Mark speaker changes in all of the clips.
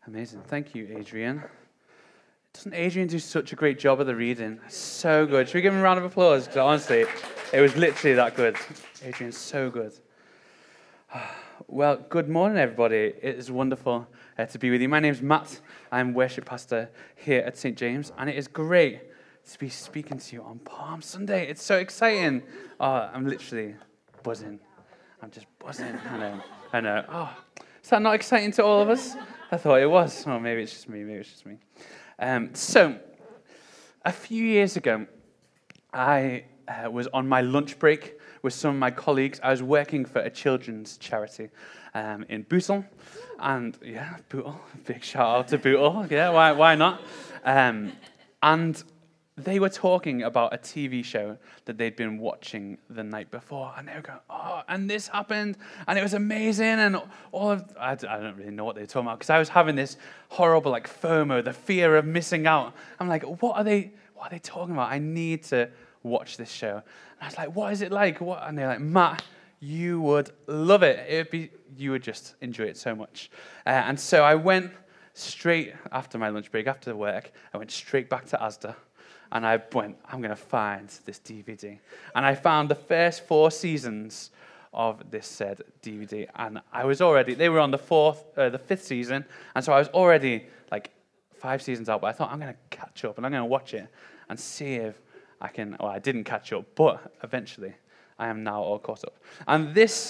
Speaker 1: Amazing. Thank you, Adrian. Doesn't Adrian do such a great job of the reading? So good. Should we give him a round of applause? Because honestly, it was literally that good. Adrian's so good. Well, good morning, everybody. It is wonderful to be with you. My name's Matt. I'm worship pastor here at St. James, and it is great to be speaking to you on Palm Sunday. It's so exciting. Oh, I'm literally buzzing. I'm just buzzing. I know. Oh, is that not exciting to all of us? I thought it was. Oh, maybe it's just me. So, a few years ago, I was on my lunch break with some of my colleagues. I was working for a children's charity in Bootle. And, yeah, Bootle. Big shout out to Bootle. Yeah, why not? And they were talking about a TV show that they'd been watching the night before, and they were going, "Oh, and this happened, and it was amazing," and I don't really know what they were talking about, because I was having this horrible, FOMO, the fear of missing out. I'm like, what are they talking about? I need to watch this show. And I was like, what is it like? What? And they're like, Matt, you would love it. You would just enjoy it so much. And so I went straight after my lunch break, after work, I went straight back to Asda. And I went, I'm going to find this DVD. And I found the first 4 seasons of this said DVD. And they were on the 5th season. And so I was already 5 seasons out. But I thought, I'm going to catch up and I'm going to watch it and see if I can. Well, I didn't catch up, but eventually I am now all caught up. And this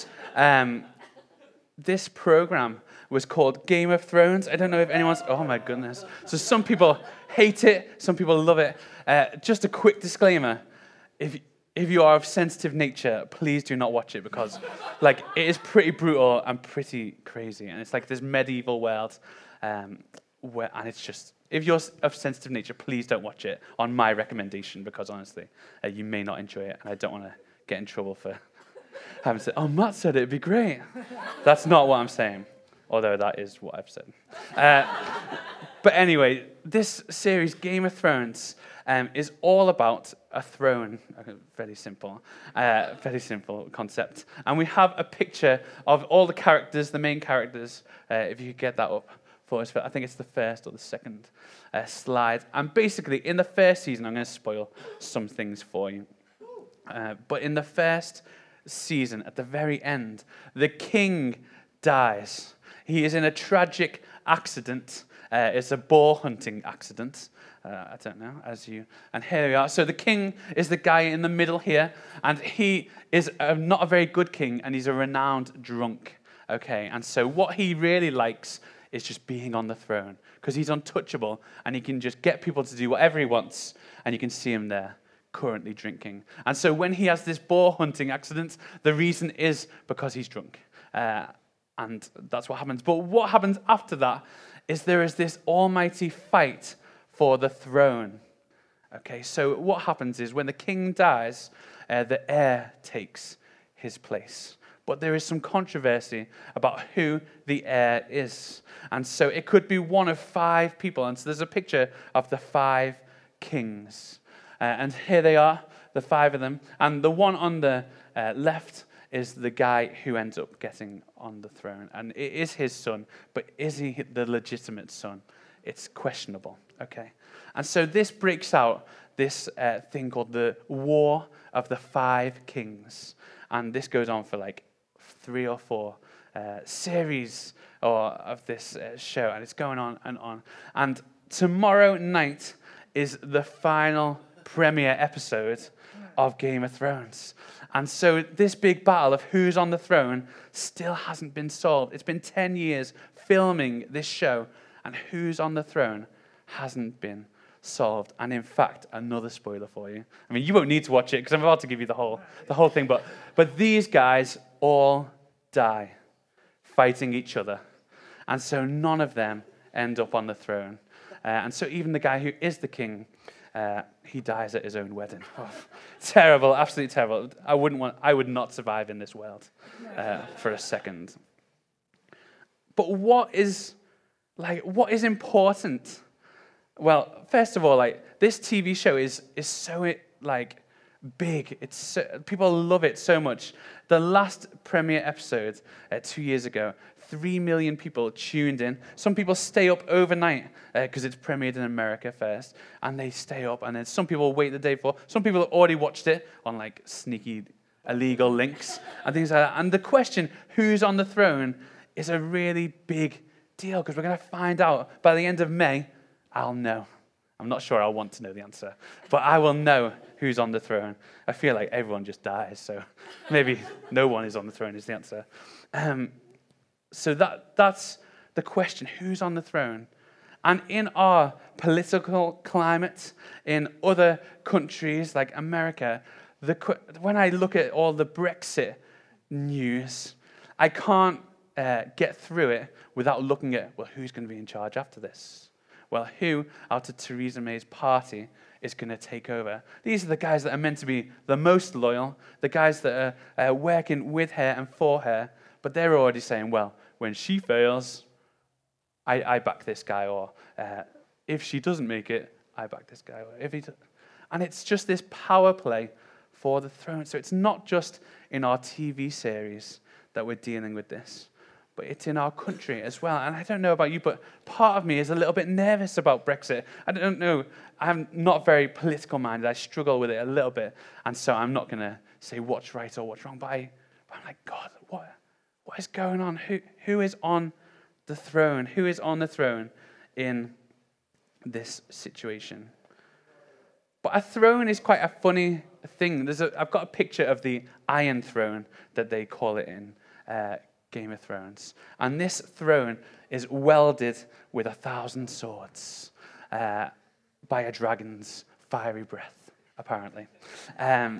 Speaker 1: program was called Game of Thrones. I don't know if anyone's... Oh, my goodness. So some people hate it. Some people love it. Just a quick disclaimer. If you are of sensitive nature, please do not watch it, because it is pretty brutal and pretty crazy. And it's this medieval world. And it's just... If you're of sensitive nature, please don't watch it on my recommendation, because honestly, you may not enjoy it. And I don't want to get in trouble for having said, "Oh, Matt said it'd be great." That's not what I'm saying. Although that is what I've said. But anyway, this series, Game of Thrones, is all about a throne. Very simple concept. And we have a picture of all the characters, the main characters, if you could get that up for us. I think it's the first or the second slide. And basically, in the first season, I'm going to spoil some things for you. But in the first season, at the very end, the king dies. He is in a tragic accident. It's a boar hunting accident. I don't know, and here we are. So the king is the guy in the middle here, and he is not a very good king, and he's a renowned drunk. Okay, and so what he really likes is just being on the throne, because he's untouchable, and he can just get people to do whatever he wants, and you can see him there, currently drinking. And so when he has this boar hunting accident, the reason is because he's drunk. And that's what happens. But what happens after that is there is this almighty fight for the throne. Okay, so what happens is when the king dies, the heir takes his place. But there is some controversy about who the heir is. And so it could be one of 5 people. And so there's a picture of the 5 kings. And here they are, the 5 of them. And the one on the left is the guy who ends up getting on the throne. And it is his son, but is he the legitimate son? It's questionable, okay? And so this breaks out this thing called the War of the 5 Kings. And this goes on for 3 or 4 series of this show. And it's going on and on. And tomorrow night is the final premiere episode of Game of Thrones. And so this big battle of who's on the throne still hasn't been solved. It's been 10 years filming this show, and who's on the throne hasn't been solved. And in fact, another spoiler for you. I mean, you won't need to watch it because I'm about to give you the whole thing. But these guys all die fighting each other. And so none of them end up on the throne. And so even the guy who is the king, he dies at his own wedding. Oh, terrible, absolutely terrible. I would not survive in this world for a second. But what is important? Well, first of all, this TV show is so big. People love it so much. The last premiere episode 2 years ago, 3 million people tuned in. Some people stay up overnight because it's premiered in America first, and they stay up, and then some people wait the day before. Some people have already watched it on like sneaky, illegal links and things like that. And the question, who's on the throne, is a really big deal because we're going to find out by the end of May. I'll know. I'm not sure I'll want to know the answer, but I will know who's on the throne. I feel like everyone just dies, so maybe no one is on the throne is the answer. So that's the question, who's on the throne? And in our political climate, in other countries like America, when I look at all the Brexit news, I can't get through it without looking at, well, who's going to be in charge after this? Well, who out of Theresa May's party is going to take over? These are the guys that are meant to be the most loyal, the guys that are working with her and for her, but they're already saying, well, when she fails, I back this guy, or if she doesn't make it, I back this guy. And it's just this power play for the throne. So it's not just in our TV series that we're dealing with this, but it's in our country as well. And I don't know about you, but part of me is a little bit nervous about Brexit. I don't know. I'm not very political minded. I struggle with it a little bit. And so I'm not going to say what's right or what's wrong. But I'm like, God, what is going on? Who is on the throne? Who is on the throne in this situation? But a throne is quite a funny thing. I've got a picture of the Iron Throne that they call it in Game of Thrones. And this throne is welded with 1,000 swords by a dragon's fiery breath, apparently. And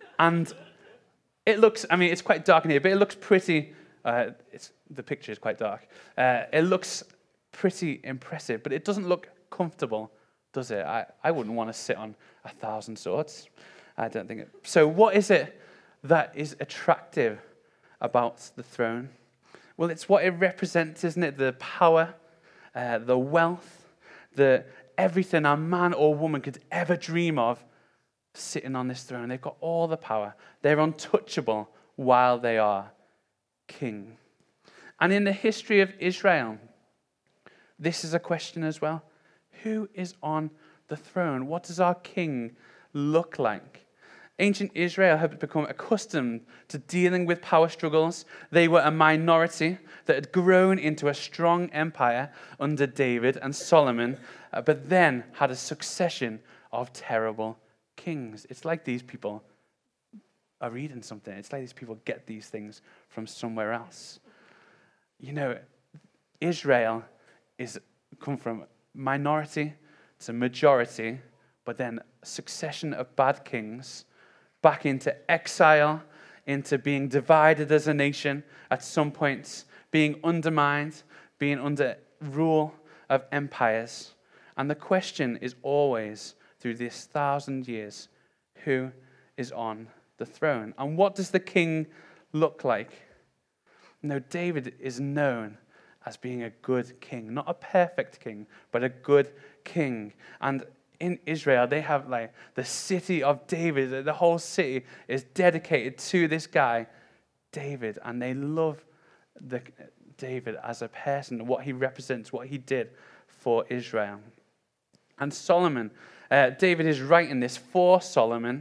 Speaker 1: it looks, it's quite dark in here, but it looks pretty, the picture is quite dark. It looks pretty impressive, but it doesn't look comfortable, does it? I wouldn't want to sit on 1,000 swords. I don't think it. So what is it that is attractive about the throne? Well, it's what it represents, isn't it? The power, the wealth, everything a man or woman could ever dream of sitting on this throne. They've got all the power. They're untouchable while they are king. And in the history of Israel, this is a question as well. Who is on the throne? What does our king look like? Ancient Israel had become accustomed to dealing with power struggles. They were a minority that had grown into a strong empire under David and Solomon, but then had a succession of terrible kings. It's like these people are reading something. It's like these people get these things from somewhere else. You know, Israel is come from minority to majority, but then a succession of bad kings, back into exile, into being divided as a nation at some points, being undermined, being under rule of empires. And the question is always, through this 1,000 years, who is on the throne? And what does the king look like? No, David is known as being a good king, not a perfect king, but a good king. And in Israel, they have like the city of David. The whole city is dedicated to this guy, David, and they love David as a person, what he represents, what he did for Israel. And Solomon, David is writing this for Solomon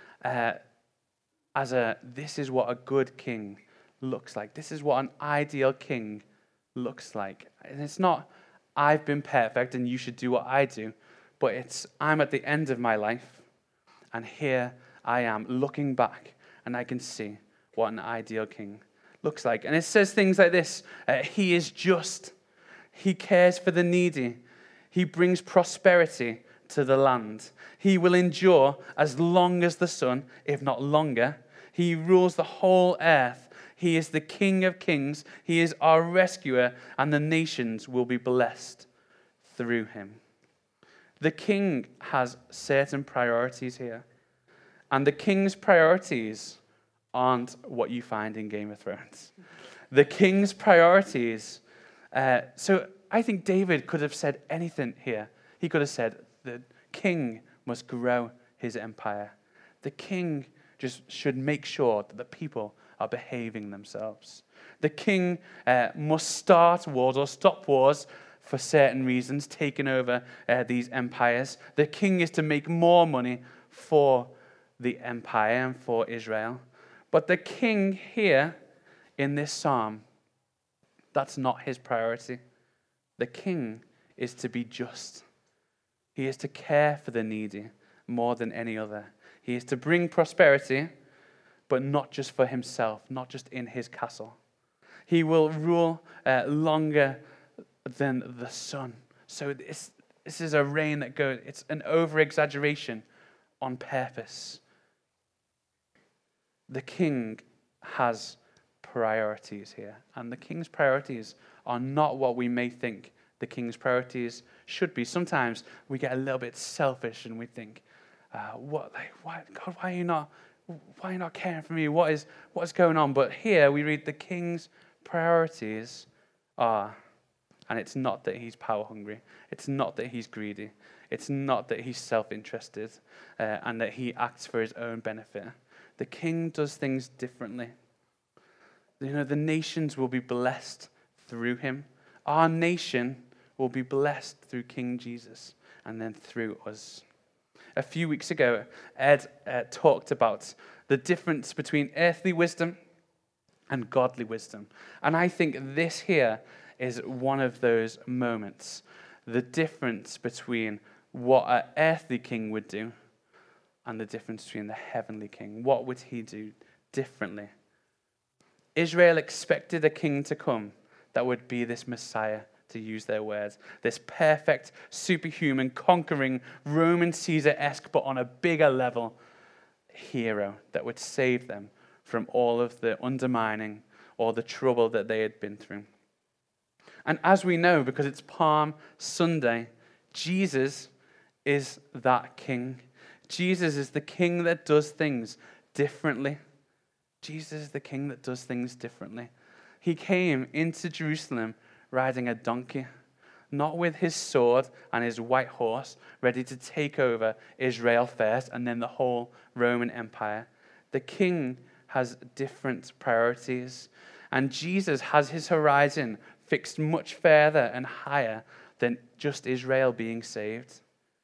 Speaker 1: this is what a good king looks like. This is what an ideal king looks like. And it's not, I've been perfect and you should do what I do. But it's, I'm at the end of my life, and here I am looking back, and I can see what an ideal king looks like. And it says things like this: he is just, he cares for the needy, he brings prosperity to the land, he will endure as long as the sun, if not longer, he rules the whole earth, he is the King of kings, he is our rescuer, and the nations will be blessed through him. The king has certain priorities here. And the king's priorities aren't what you find in Game of Thrones. The king's priorities... so I think David could have said anything here. He could have said the king must grow his empire. The king just should make sure that the people are behaving themselves. The king must start wars or stop wars for certain reasons, taking over these empires. The king is to make more money for the empire and for Israel. But the king here in this psalm, that's not his priority. The king is to be just. He is to care for the needy more than any other. He is to bring prosperity, but not just for himself, not just in his castle. He will rule longer than the sun. So this is a reign that goes, it's an over-exaggeration on purpose. The king has priorities here, and the king's priorities are not what we may think the king's priorities should be. Sometimes we get a little bit selfish and we think, God, why are you not caring for me? What's going on? But here we read the king's priorities are, and it's not that he's power hungry. It's not that he's greedy. It's not that he's self-interested and that he acts for his own benefit. The king does things differently. The nations will be blessed through him. Our nation will be blessed through King Jesus and then through us. A few weeks ago, Ed talked about the difference between earthly wisdom and godly wisdom. And I think this here is one of those moments. The difference between what an earthly king would do and the difference between the heavenly king. What would he do differently? Israel expected a king to come that would be this Messiah, to use their words, this perfect, superhuman, conquering, Roman Caesar-esque, but on a bigger level, hero that would save them from all of the undermining or the trouble that they had been through. And as we know, because it's Palm Sunday, Jesus is that king. Jesus is the king that does things differently. Jesus is the king that does things differently. He came into Jerusalem riding a donkey, not with his sword and his white horse, ready to take over Israel first and then the whole Roman Empire. The king has different priorities, and Jesus has his horizon fixed much further and higher than just Israel being saved.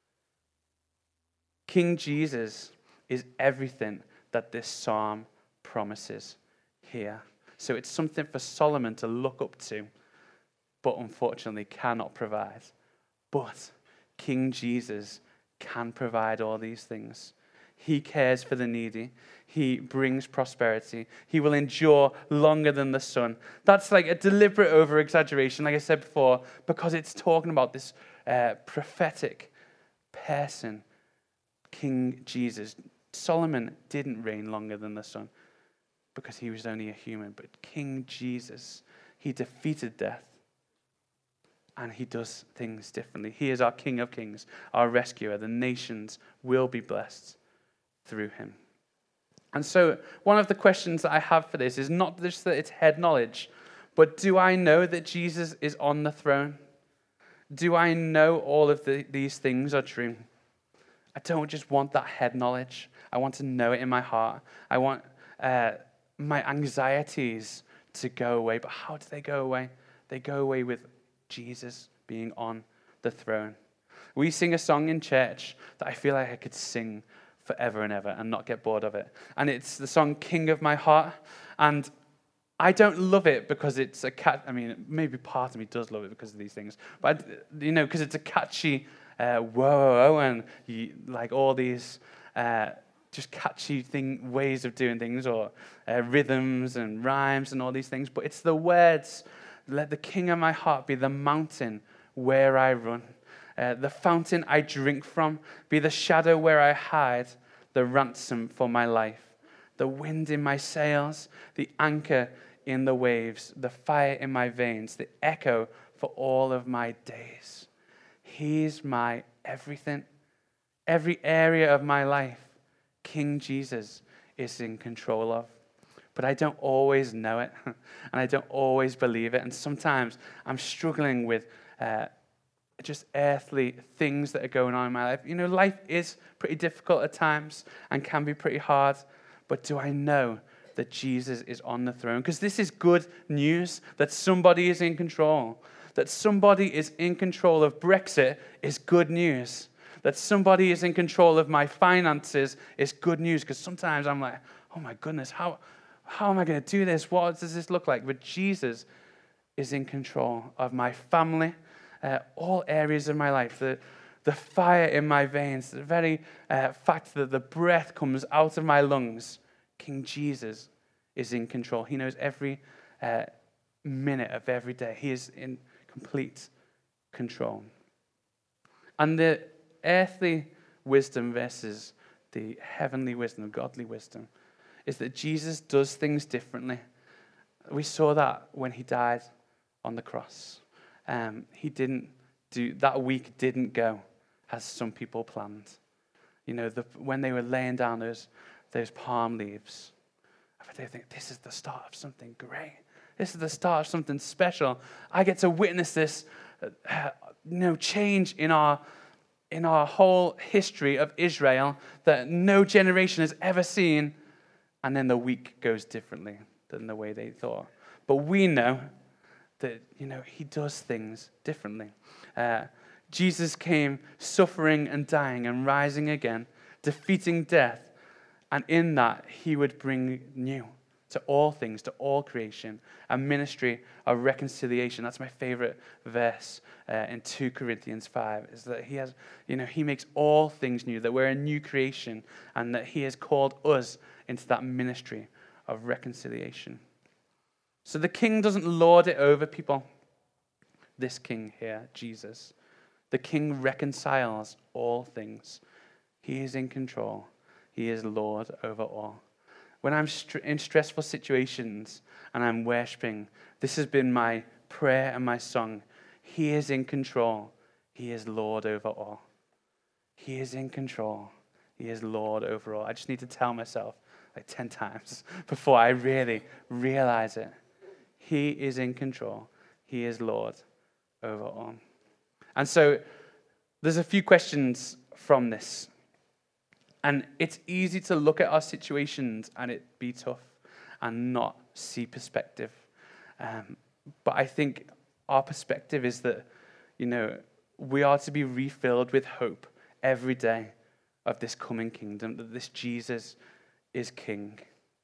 Speaker 1: King Jesus is everything that this psalm promises here. So it's something for Solomon to look up to, but unfortunately cannot provide. But King Jesus can provide all these things. He cares for the needy. He brings prosperity. He will endure longer than the sun. That's like a deliberate over-exaggeration, like I said before, because it's talking about this prophetic person, King Jesus. Solomon didn't reign longer than the sun because he was only a human. But King Jesus, he defeated death. And he does things differently. He is our King of Kings, our rescuer. The nations will be blessed through him. And so one of the questions that I have for this is not just that it's head knowledge, but do I know that Jesus is on the throne? Do I know all of these things are true? I don't just want that head knowledge. I want to know it in my heart. I want my anxieties to go away. But how do they go away? They go away with Jesus being on the throne. We sing a song in church that I feel like I could sing forever and ever and not get bored of it. And it's the song King of My Heart. And I don't love it because it's maybe part of me does love it because of these things. But, because it's a catchy whoa, and like all these just catchy ways of doing things, or rhythms and rhymes and all these things. But it's the words. Let the king of my heart be the mountain where I run, the fountain I drink from, be the shadow where I hide, the ransom for my life, the wind in my sails, the anchor in the waves, the fire in my veins, the echo for all of my days. He's my everything, every area of my life. King Jesus is in control of. But I don't always know it, and I don't always believe it. And sometimes I'm struggling with just earthly things that are going on in my life. Life is pretty difficult at times and can be pretty hard, but do I know that Jesus is on the throne? Because this is good news, that somebody is in control. That somebody is in control of Brexit is good news. That somebody is in control of my finances is good news, because sometimes I'm like, oh my goodness, how am I going to do this? What does this look like? But Jesus is in control of my family, all areas of my life, the fire in my veins, the very fact that the breath comes out of my lungs. King Jesus is in control. He knows every minute of every day. He is in complete control. And the earthly wisdom versus the heavenly wisdom, godly wisdom, is that Jesus does things differently. We saw that when he died on the cross. He didn't do, that week didn't go as some people planned. When they were laying down those palm leaves, they think, this is the start of something great. This is the start of something special. I get to witness this change in our whole history of Israel that no generation has ever seen. And then the week goes differently than the way they thought. But we know that, he does things differently. Jesus came suffering and dying and rising again, defeating death. And in that, he would bring new to all things, to all creation, a ministry of reconciliation. That's my favorite verse in 2 Corinthians 5, is that he has, he makes all things new, that we're a new creation, and that he has called us into that ministry of reconciliation. So the king doesn't lord it over people. This king here, Jesus, the king reconciles all things. He is in control. He is Lord over all. When I'm in stressful situations and I'm worshiping, this has been my prayer and my song. He is in control. He is Lord over all. He is in control. He is Lord over all. I just need to tell myself like 10 times before I really realize it. He is in control. He is Lord over all. And so there's a few questions from this. And it's easy to look at our situations and it be tough and not see perspective. But I think our perspective is that, we are to be refilled with hope every day of this coming kingdom, that this Jesus is king.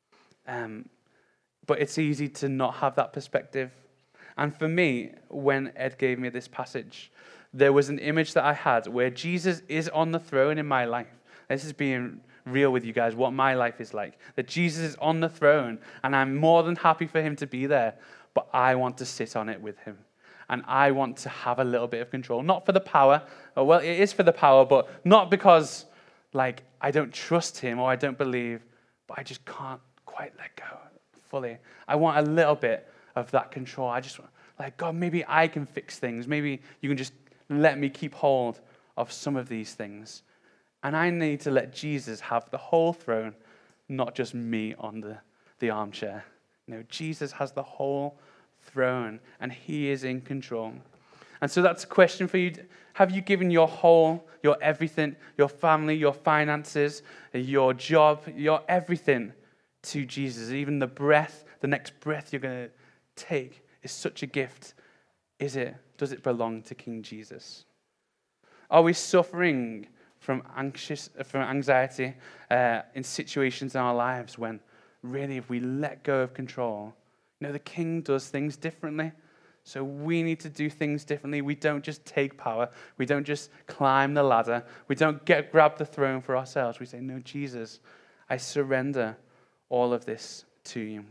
Speaker 1: But it's easy to not have that perspective. And for me, when Ed gave me this passage, there was an image that I had where Jesus is on the throne in my life. This is being real with you guys, what my life is like. That Jesus is on the throne, and I'm more than happy for him to be there, but I want to sit on it with him. And I want to have a little bit of control. Not for the power. Well, it is for the power, but not because, I don't trust him or I don't believe, but I just can't quite let go fully. I want a little bit of that control. I just want, God, maybe I can fix things. Maybe you can just let me keep hold of some of these things. And I need to let Jesus have the whole throne, not just me on the armchair. Jesus has the whole throne, and he is in control. And so that's a question for you. Have you given your whole, your everything, your family, your finances, your job, your everything to Jesus? Even the breath, the next breath you're going to take is such a gift. Does it belong to King Jesus? Are we suffering from anxiety in situations in our lives when really if we let go of control, the king does things differently. So we need to do things differently. We don't just take power. We don't just climb the ladder. We don't grab the throne for ourselves. We say, no, Jesus, I surrender all of this to you.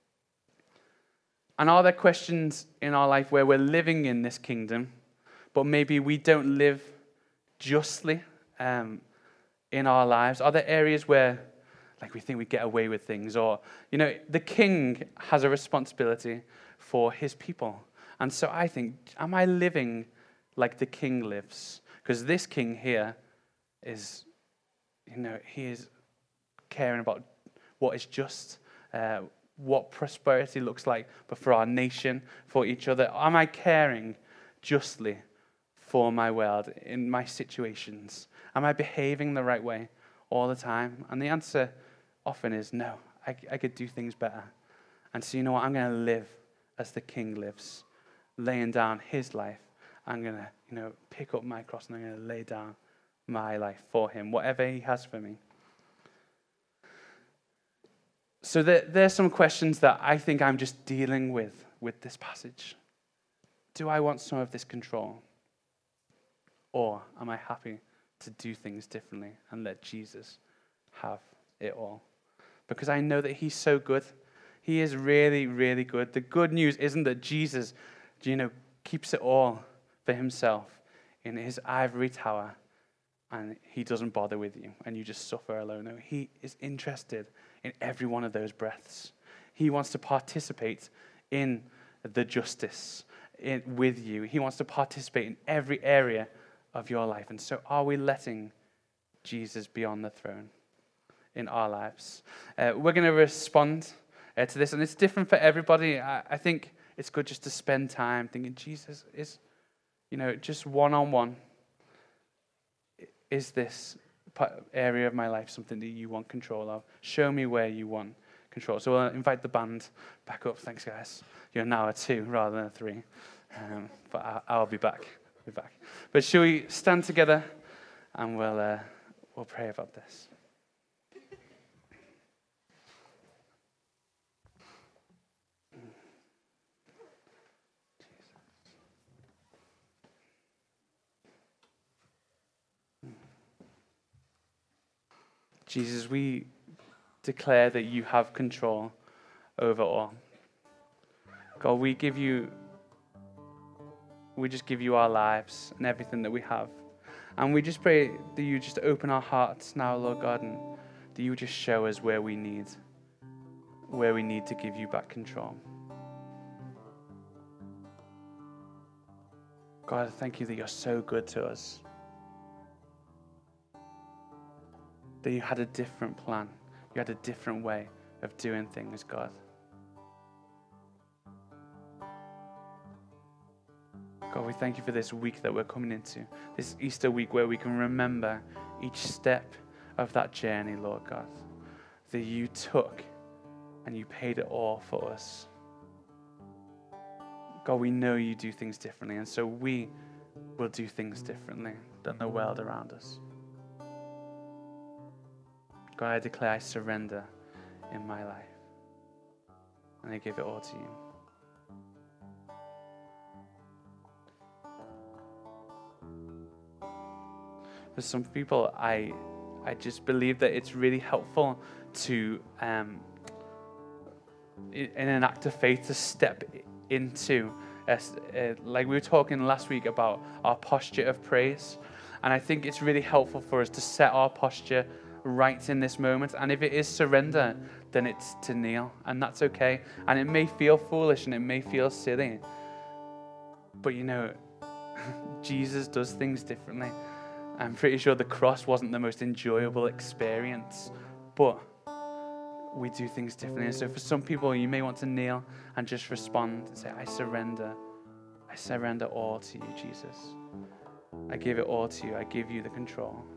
Speaker 1: And are there questions in our life where we're living in this kingdom, but maybe we don't live justly in our lives? Are there areas where we think we get away with things? Or, the king has a responsibility for his people. And so I think, am I living like the king lives? Because this king here is, he is caring about what is just, what prosperity looks like, but for our nation, for each other. Am I caring justly for my world, in my situations? Am I behaving the right way all the time? And the answer often is no. I could do things better. And so you know what? I'm going to live as the King lives, laying down his life. I'm going to, pick up my cross and I'm going to lay down my life for him, whatever he has for me. So there's some questions that I think I'm just dealing with this passage. Do I want some of this control? Or am I happy to do things differently and let Jesus have it all? Because I know that he's so good. He is really, really good. The good news isn't that Jesus, keeps it all for himself in his ivory tower and he doesn't bother with you and you just suffer alone. No, he is interested in every one of those breaths. He wants to participate in the justice with you. He wants to participate in every area of your life. And so are we letting Jesus be on the throne in our lives? We're going to respond to this, and it's different for everybody. I think it's good just to spend time thinking, Jesus, is, just one-on-one, is this area of my life something that you want control of? Show me where you want control. So we'll invite the band back up. Thanks, guys. You're now a 2 rather than a 3. But I'll be back. But shall we stand together and we'll pray about this. Jesus, we declare that you have control over all. God, we just give you our lives and everything that we have. And we just pray that you just open our hearts now, Lord God, and that you just show us where we need to give you back control. God, thank you that you're so good to us. That you had a different plan. You had a different way of doing things, God. God, we thank you for this week that we're coming into, this Easter week where we can remember each step of that journey, Lord God, that you took and you paid it all for us. God, we know you do things differently, and so we will do things differently than the world around us. God, I declare I surrender in my life, and I give it all to you. For some people, I just believe that it's really helpful to, in an act of faith, to step into, like we were talking last week about our posture of praise. And I think it's really helpful for us to set our posture right in this moment. And if it is surrender, then it's to kneel. And that's okay. And it may feel foolish and it may feel silly. But Jesus does things differently. I'm pretty sure the cross wasn't the most enjoyable experience, but we do things differently. And so for some people, you may want to kneel and just respond and say, I surrender all to you, Jesus. I give it all to you. I give you the control.